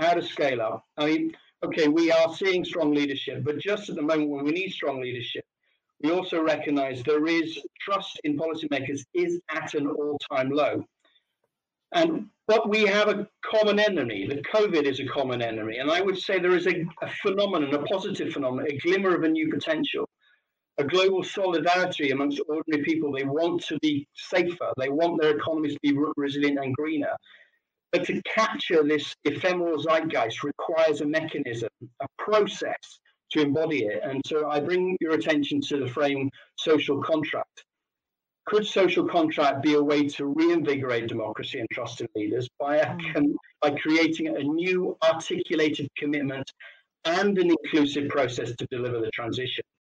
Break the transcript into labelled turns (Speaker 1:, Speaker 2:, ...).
Speaker 1: how to scale up. I mean, okay, we are seeing strong leadership, but just at the moment when we need strong leadership, we also recognize there is trust in policymakers is at an all-time low. But we have a common enemy. The COVID is a common enemy. And I would say there is a phenomenon, a positive phenomenon, a glimmer of a new potential, a global solidarity amongst ordinary people. They want to be safer. They want their economies to be resilient and greener. But to capture this ephemeral zeitgeist requires a mechanism, a process to embody it. And so I bring your attention to the frame social contract. Could social contract be a way to reinvigorate democracy and trust in leaders by creating a new articulated commitment and an inclusive process to deliver the transition?